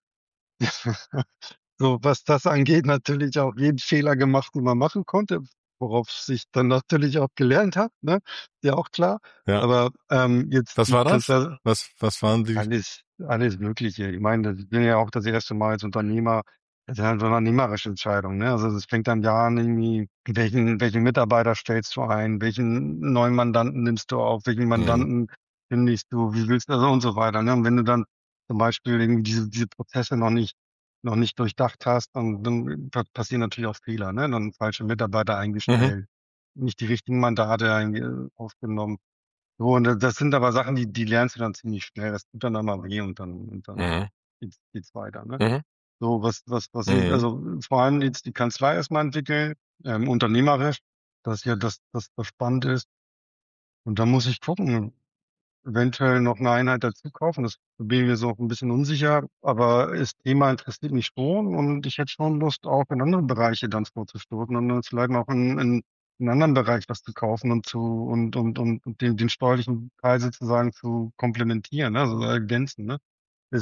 [SPEAKER 3] so, was das angeht, natürlich auch jeden Fehler gemacht, den man machen konnte, worauf ich dann natürlich auch gelernt habe, ne? Ist ja auch klar.
[SPEAKER 1] ja.
[SPEAKER 3] Aber jetzt
[SPEAKER 1] Was
[SPEAKER 3] die
[SPEAKER 1] war das?
[SPEAKER 3] Kanzlei,
[SPEAKER 1] Was waren die?
[SPEAKER 3] alles Mögliche. Ich meine, ich bin ja auch das erste Mal als Unternehmer, das ist ja eine unternehmerische Entscheidung, ne? Also es fängt dann ja an, irgendwie, welchen Mitarbeiter stellst du ein, welchen neuen Mandanten nimmst du auf, welchen
[SPEAKER 1] Mhm.
[SPEAKER 3] Mandanten kündigst du, wie willst du, also und so weiter, ne? Und wenn du dann zum Beispiel irgendwie diese Prozesse noch nicht durchdacht hast, dann passieren natürlich auch Fehler, ne? Dann falsche Mitarbeiter
[SPEAKER 1] Mhm.
[SPEAKER 3] eingestellt, nicht die richtigen Mandate aufgenommen. So, und das sind aber Sachen, die lernst du dann ziemlich schnell. Das tut dann einmal weh, und dann
[SPEAKER 1] Mhm.
[SPEAKER 3] geht's weiter, ne?
[SPEAKER 1] Mhm.
[SPEAKER 3] So, was ich,
[SPEAKER 1] Mhm.
[SPEAKER 3] also vor allem jetzt die Kanzlei erstmal entwickeln, unternehmerisch, das ist ja das spannend ist. Und dann muss ich gucken, eventuell noch eine Einheit dazu kaufen. Das bin ich mir so ein bisschen unsicher, aber das Thema interessiert mich schon, und ich hätte schon Lust, auch in andere Bereiche dann vorzustoßen und dann vielleicht noch in einen anderen Bereich was zu kaufen und den steuerlichen Teil sozusagen zu komplementieren, ne? Also ergänzen, ne? Ist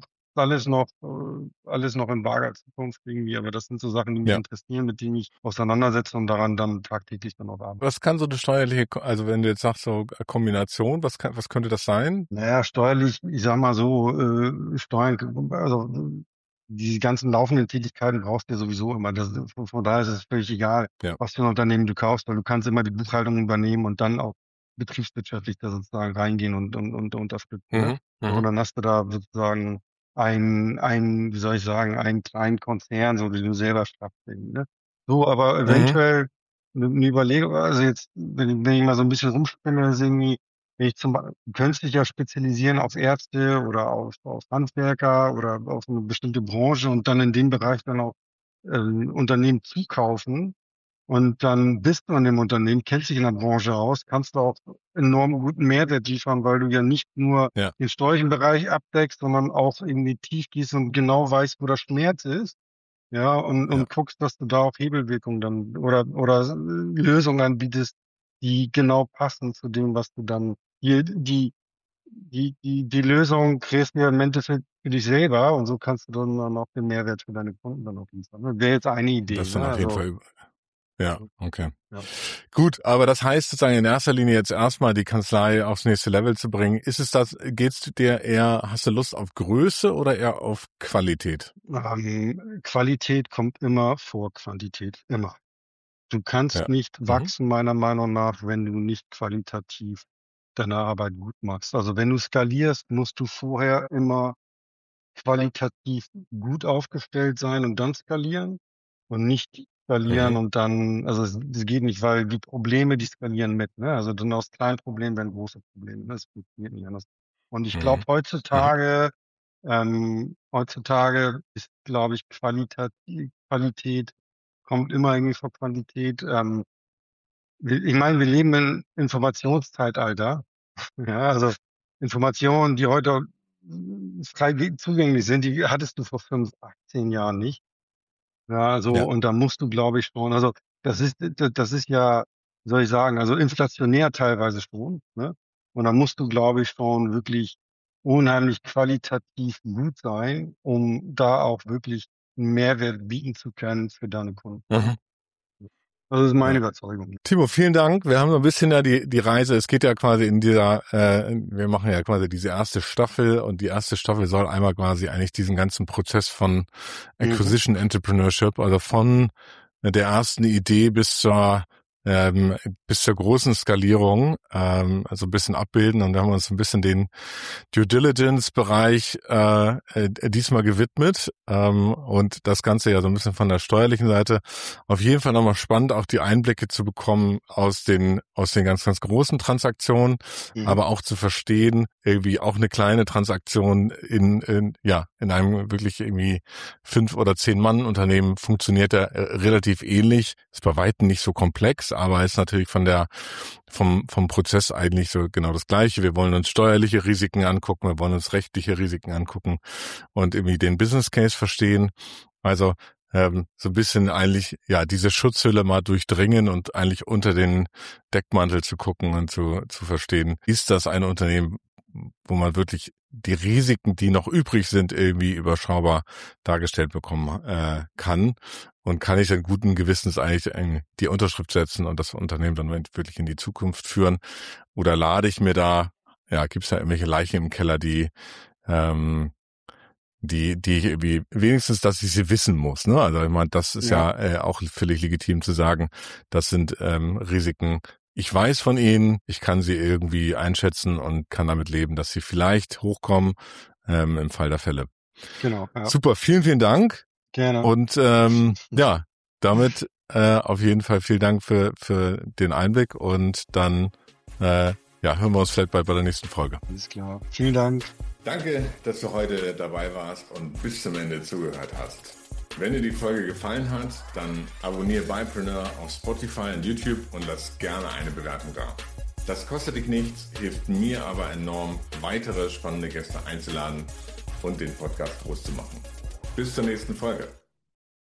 [SPEAKER 3] alles noch in vager Zukunft irgendwie, aber das sind so Sachen, die mich
[SPEAKER 1] Ja.
[SPEAKER 3] interessieren, mit denen ich auseinandersetze und daran dann tagtäglich dann auch arbeite.
[SPEAKER 1] Was kann so eine steuerliche, also wenn du jetzt sagst, so Kombination, was könnte das sein?
[SPEAKER 3] Naja, steuerlich, ich sag mal so, Steuern, also diese ganzen laufenden Tätigkeiten brauchst du ja sowieso immer. Von daher ist es völlig egal,
[SPEAKER 1] Ja.
[SPEAKER 3] was für ein Unternehmen du kaufst, weil du kannst immer die Buchhaltung übernehmen und dann auch betriebswirtschaftlich da sozusagen reingehen und unterstützen. Ne?
[SPEAKER 1] Mhm.
[SPEAKER 3] So, und
[SPEAKER 1] Mhm.
[SPEAKER 3] dann hast du da sozusagen wie soll ich sagen, einen kleinen Konzern, so den du selber stattfinden. Ne? So, aber
[SPEAKER 1] Mhm.
[SPEAKER 3] eventuell eine Überlegung, also jetzt, wenn ich mal so ein bisschen rumspinne, ist irgendwie, wenn ich du könntest dich ja spezialisieren auf Ärzte oder auf Handwerker oder auf eine bestimmte Branche und dann in dem Bereich dann auch Unternehmen zukaufen. Und dann bist du an dem Unternehmen, kennst dich in der Branche aus, kannst du auch enorm guten Mehrwert liefern, weil du ja nicht nur
[SPEAKER 1] Ja.
[SPEAKER 3] den steuerlichen Bereich abdeckst, sondern auch irgendwie tief gehst und genau weißt, wo der Schmerz ist. Ja,
[SPEAKER 1] Ja.
[SPEAKER 3] und guckst, dass du da auch Hebelwirkung dann oder Lösungen anbietest, die genau passen zu dem, was du dann die Lösung kriegst du ja im Endeffekt für dich selber, und so kannst du dann auch den Mehrwert für deine Kunden dann auch liefern. Ne? Wäre jetzt eine
[SPEAKER 1] Das
[SPEAKER 3] Idee,
[SPEAKER 1] ist
[SPEAKER 3] ne?
[SPEAKER 1] dann auf jeden
[SPEAKER 3] Also,
[SPEAKER 1] Fall, ja, okay.
[SPEAKER 3] ja.
[SPEAKER 1] Gut, aber das heißt sozusagen in erster Linie jetzt erstmal die Kanzlei aufs nächste Level zu bringen. Geht's dir eher, hast du Lust auf Größe oder eher auf Qualität?
[SPEAKER 3] Qualität kommt immer vor Quantität, immer. Du
[SPEAKER 1] Ja.
[SPEAKER 3] kannst nicht
[SPEAKER 1] Mhm.
[SPEAKER 3] wachsen, meiner Meinung nach, wenn du nicht qualitativ deine Arbeit gut machst. Also wenn du skalierst, musst du vorher immer qualitativ gut aufgestellt sein und dann skalieren und nicht skalieren
[SPEAKER 1] Mhm.
[SPEAKER 3] und dann, also es geht nicht, weil die Probleme, die skalieren mit, ne? Also dann aus kleinen Problemen werden große Probleme. Ne? Das funktioniert nicht anders. Und ich glaube,
[SPEAKER 1] Mhm. Mhm.
[SPEAKER 3] heutzutage ist, glaube ich, Qualität kommt immer irgendwie vor Quantität. Ich meine, wir leben im Informationszeitalter. Ja, also Informationen, die heute frei zugänglich sind, die hattest du vor 5, 18 Jahren nicht. Ja, so,
[SPEAKER 1] Ja.
[SPEAKER 3] und da musst du, glaube ich, schon, also das ist ja, wie soll ich sagen, also inflationär teilweise schon, ne? Und da musst du, glaube ich, schon wirklich unheimlich qualitativ gut sein, um da auch wirklich einen Mehrwert bieten zu können für deine Kunden.
[SPEAKER 1] Mhm.
[SPEAKER 3] Das ist meine
[SPEAKER 1] Ja.
[SPEAKER 3] Überzeugung.
[SPEAKER 1] Timo, vielen Dank. Wir haben so ein bisschen ja die Reise, es geht ja quasi in dieser, wir machen ja quasi diese erste Staffel und die erste Staffel soll einmal quasi eigentlich diesen ganzen Prozess von Acquisition Entrepreneurship, also von der ersten Idee bis zur großen Skalierung, also ein bisschen abbilden, und da haben wir uns ein bisschen den Due Diligence-Bereich diesmal gewidmet, und das Ganze ja so ein bisschen von der steuerlichen Seite. Auf jeden Fall nochmal spannend, auch die Einblicke zu bekommen aus den ganz, ganz großen Transaktionen, aber auch zu verstehen, irgendwie auch eine kleine Transaktion in einem wirklich irgendwie 5 oder 10 Mann Unternehmen funktioniert ja relativ ähnlich. Ist bei weitem nicht so komplex, aber ist natürlich vom Prozess eigentlich so genau das Gleiche. Wir wollen uns steuerliche Risiken angucken, wir wollen uns rechtliche Risiken angucken und irgendwie den Business Case verstehen. Also so ein bisschen eigentlich, ja, diese Schutzhülle mal durchdringen und eigentlich unter den Deckmantel zu gucken und zu verstehen, ist das ein Unternehmen, wo man wirklich die Risiken, die noch übrig sind, irgendwie überschaubar dargestellt bekommen kann. Und kann ich dann guten Gewissens eigentlich die Unterschrift setzen und das Unternehmen dann wirklich in die Zukunft führen? Oder lade ich mir da, gibt's da irgendwelche Leichen im Keller, die ich irgendwie wenigstens, dass ich sie wissen muss, ne? Also ich meine, das ist ja auch völlig legitim zu sagen, das sind Risiken. Ich weiß von ihnen, ich kann sie irgendwie einschätzen und kann damit leben, dass sie vielleicht hochkommen im Fall der Fälle.
[SPEAKER 3] Genau. Ja.
[SPEAKER 1] Super, vielen, vielen Dank.
[SPEAKER 3] Gerne.
[SPEAKER 1] Und damit auf jeden Fall vielen Dank für den Einblick, und dann hören wir uns vielleicht bald bei der nächsten Folge.
[SPEAKER 3] Alles klar. Vielen Dank.
[SPEAKER 1] Danke, dass du heute dabei warst und bis zum Ende zugehört hast. Wenn dir die Folge gefallen hat, dann abonniere Bypreneur auf Spotify und YouTube und lass gerne eine Bewertung da. Das kostet dich nichts, hilft mir aber enorm, weitere spannende Gäste einzuladen und den Podcast groß zu machen. Bis zur nächsten Folge.